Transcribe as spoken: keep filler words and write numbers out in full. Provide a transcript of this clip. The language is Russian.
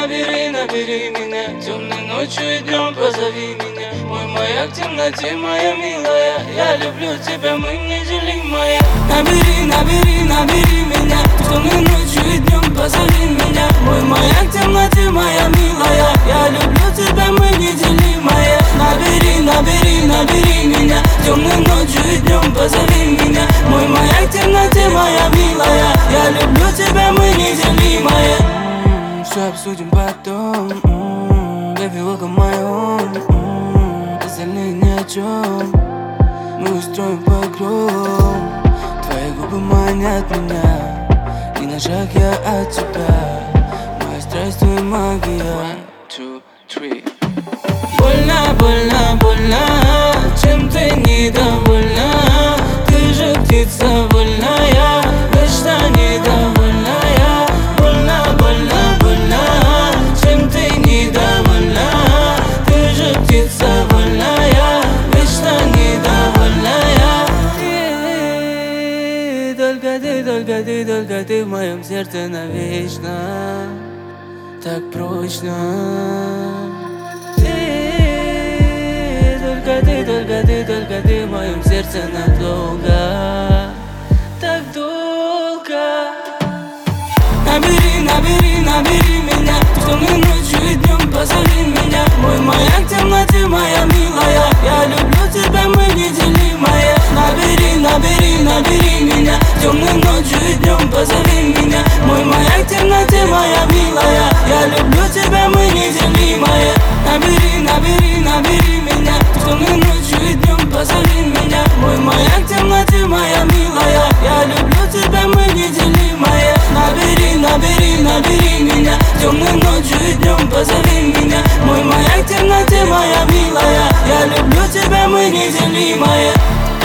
набери, набери меня. Темной ночью и днем позови меня. Мой маяк в темноте, моя милая. Я люблю тебя, мы неделимые. Набери, набери, набери меня. Темной ночью и днем позови меня. Мой маяк в темноте, моя милая. Я люблю тебя, мы неделимые. Набери, набери, набери меня. Темной ночью и днем позови меня. Мой маяк в темноте, моя милая. Я люблю тебя, мы неделимые. Все обсудим потом. Baby, welcome my home. Остальные ни о чем. Мы устроим погром. Твои губы манят меня. Ни на шаг я от тебя. Моя страсть, твоя магия. One, two, three. Больно, больно, больно. Чем ты недовольна? Ты же птица вольная, вечно недовольная. Больно, больно, больно. Чем ты недовольна? Ты же птица вольная, вечно недовольная. И только ты, только ты, только ты в моем сердце навечно. Так прочно. Только ты, только ты, только ты в моем сердце надолго. Так долго. Набери, набери, набери меня. Темной ночью и днем позови меня. Мой маяк в темноте, моя милая. Я люблю тебя, мы неделимые. Набери, набери, набери меня. Темной ночью и днем позови меня. Мой маяк в темноте, моя милая. Я люблю тебя, мы неделимые. Набери, набери, набери меня. Темной ночью и днем позови меня. Мой маяк в темноте, моя милая. Я люблю тебя, мы неделимые. Набери, набери, набери меня. Темной ночью и днем позови меня. Мой маяк в темноте, моя милая. Я люблю тебя, мы неделимые.